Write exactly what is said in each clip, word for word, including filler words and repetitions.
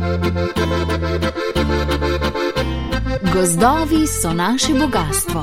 Gozdovi so naše bogastvo.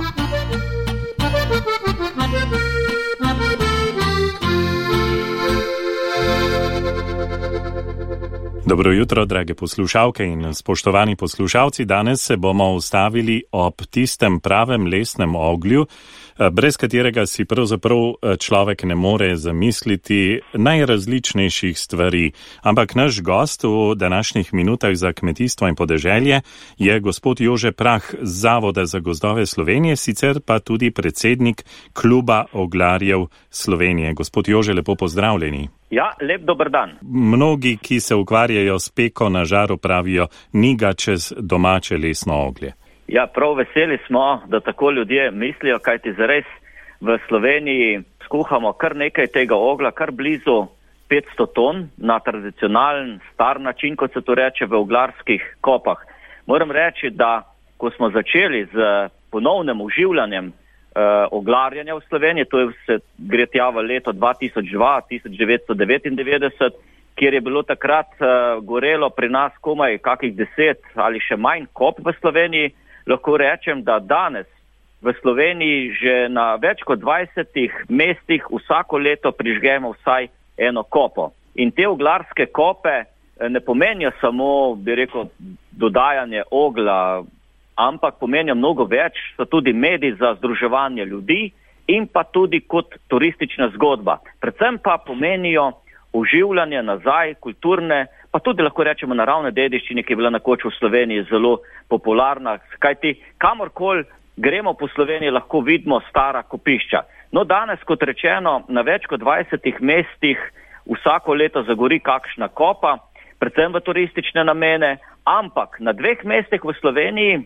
Dobro jutro, drage poslušalke in spoštovani poslušalci. Danes se bomo ustavili ob tistem pravem lesnem oglju, brez katerega si pravzaprav človek ne more zamisliti najrazličnejših stvari. Ampak naš gost v današnjih minutah za kmetijstvo in podeželje je gospod Jože Prah z Zavoda za gozdove Slovenije, sicer pa tudi predsednik Kluba oglarjev Slovenije. Gospod Jože, lepo pozdravljeni. Ja, lep dober dan. Mnogi, ki se ukvarjajo s peko na žaru, pravijo, ni ga čez domače lesno oglje. Ja, prav veseli smo, da tako ljudje mislijo, kajti zares v Sloveniji skuhamo kar nekaj tega ogla, kar blizu petsto ton na tradicionalen, star način, kot se to reče, v oglarskih kopah. Moram reči, da ko smo začeli z ponovnim oživljanjem Uh, oglarjanja v Sloveniji, to je se gre tja v leto dva tisoč dva do tisoč devetsto devetindevetdeset, kjer je bilo takrat uh, gorelo pri nas komaj kakih deset ali še manj kop v Sloveniji. Lahko rečem, da danes v Sloveniji že na več kot dvajsetih mestih vsako leto prižgemo vsaj eno kopo. In te oglarske kope ne pomenijo samo, bi rekel, dodajanje ogla, ampak pomenijo mnogo več, so tudi mediji za združevanje ljudi in pa tudi kot turistična zgodba. Predvsem pa pomenijo oživljanje nazaj kulturne, pa tudi lahko rečemo naravne dediščine, ki je bila nekoč v Sloveniji zelo popularna. Kajti kamorkoli gremo po Sloveniji, lahko vidimo stara kopišča. No, danes, kot rečeno, na več kot dvajsetih mestih vsako leto zagori kakšna kopa, predvsem v turistične namene, ampak na dveh mestih v Sloveniji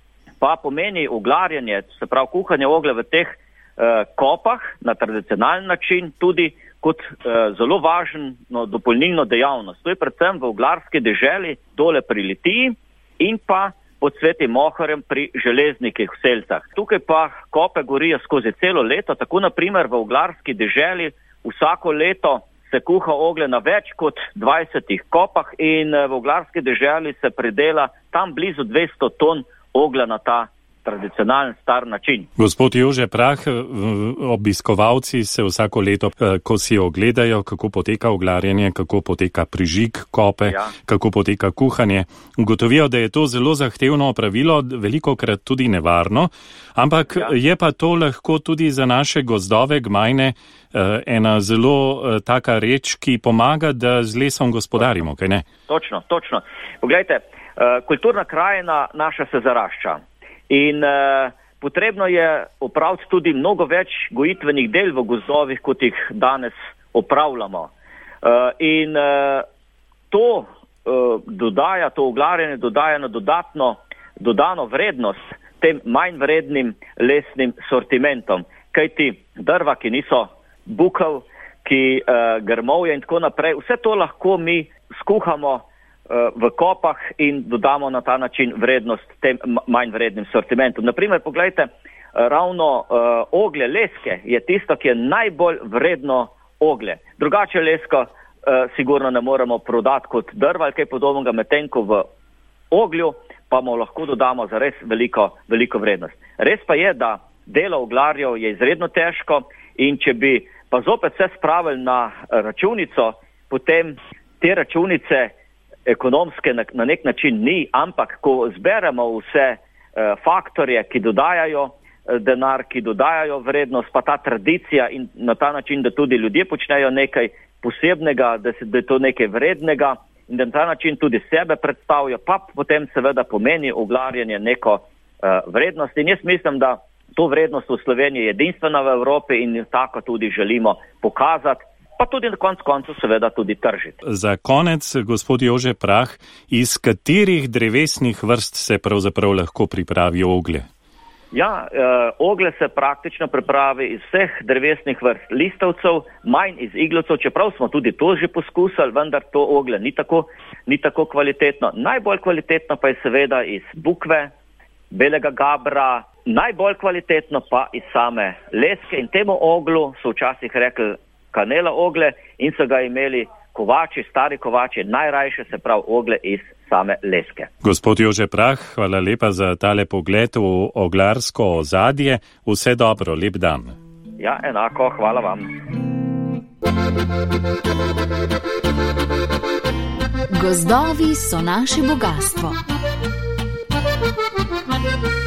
pa pomeni oglarjanje, se pravi kuhanje oglja v teh uh, kopah na tradicionalen način tudi kot uh, zelo važno no, dopolnilno dejavnost. To je predvsem v oglarski deželi dole pri Litiji in pa pod Svetim Mohorjem pri železnikih v Selcah. Tukaj pa kope gorijo skozi celo leto, tako na primer v oglarski deželi vsako leto se kuha oglje na več kot dvajsetih kopah in uh, v oglarski deželi se pridela tam blizu dvesto ton oglja na ta tradicionalen star način. Gospod Jože Prah, obiskovalci se vsako leto, ko si ogledajo, kako poteka oglarjenje, kako poteka prižig kope, ja. kako poteka kuhanje, ugotovijo, da je to zelo zahtevno opravilo, velikokrat tudi nevarno, ampak ja. je pa to lahko tudi za naše gozdove, gmajne, ena zelo taka reč, ki pomaga, da z lesom gospodarimo, kaj ne? Točno, točno. Poglejte, kulturna krajina naša se zarašča in uh, potrebno je opraviti tudi mnogo več gojitvenih del v gozdovih, kot jih danes opravljamo. Uh, in uh, to uh, dodaja, to oglarjanje dodaja na dodatno, dodano vrednost tem manj vrednim lesnim sortimentom, kajti drva, ki niso bukev, ki uh, grmovje in tako naprej, vse to lahko mi skuhamo v kopah in dodamo na ta način vrednost tem manj vrednim sortimentom. Naprimer, pogledajte, ravno uh, oglje leske je tisto, ki je najbolj vredno oglje. Drugače lesko uh, sigurno ne moremo prodati kot drva ali kaj podobnega, medtem ko v oglju pa mu lahko dodamo za res veliko, veliko vrednost. Res pa je, da delo oglarjev je izredno težko in če bi pa zopet vse spravili na računico, potem te računice ekonomske na, na nek način ni, ampak ko zberemo vse uh, faktorje, ki dodajajo uh, denar, ki dodajajo vrednost, pa ta tradicija in na ta način, da tudi ljudje počnejo nekaj posebnega, da, se, da je to nekaj vrednega in da na ta način tudi sebe predstavijo, pa potem seveda pomeni oglarjanje neko uh, vrednost. In jaz mislim, da to vrednost v Sloveniji je edinstvena v Evropi in tako tudi želimo pokazati, pa tudi na koncu koncu seveda tudi tržiti. Za konec, gospod Jože Prah, iz katerih drevesnih vrst se pravzaprav lahko pripravi oglje? Ja, eh, oglje se praktično pripravi iz vseh drevesnih vrst listovcev, manj iz iglovcev, čeprav smo tudi to že poskusili, vendar to oglje ni tako, ni tako kvalitetno. Najbolj kvalitetno pa je seveda iz bukve, belega gabra, najbolj kvalitetno pa iz same leske in temu oglu so včasih rekli kanela oglje in so ga imeli kovači, stari kovači, najrajše se prav ogle iz same leske. Gospod Jože Prah, hvala lepa za tale pogled v oglarsko ozadje. Vse dobro, lep dan. Ja, enako, hvala vam. Gozdovi so naše bogastvo.